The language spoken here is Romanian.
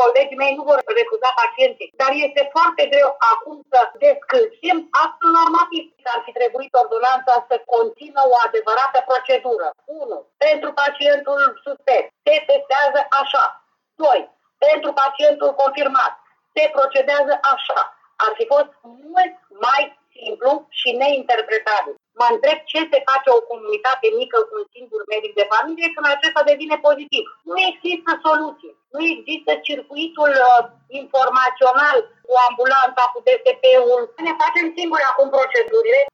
colegii mei nu vor refuza pacienții. Dar este foarte greu acum să descălcim actul normativ. Ar fi trebuit ordonanța să conțină o adevărată procedură. 1. Pentru pacientul suspect se testează așa. 2. Pentru pacientul confirmat se procedează așa. Ar fi fost mult mai simplu și neinterpretabil. Mă întreb ce se face o comunitate mică cu un singur medic de familie când acesta devine pozitiv. Nu există soluție. Nu există circuitul informațional cu ambulanța, cu DSP-ul. Ne facem singuri acum procedurile.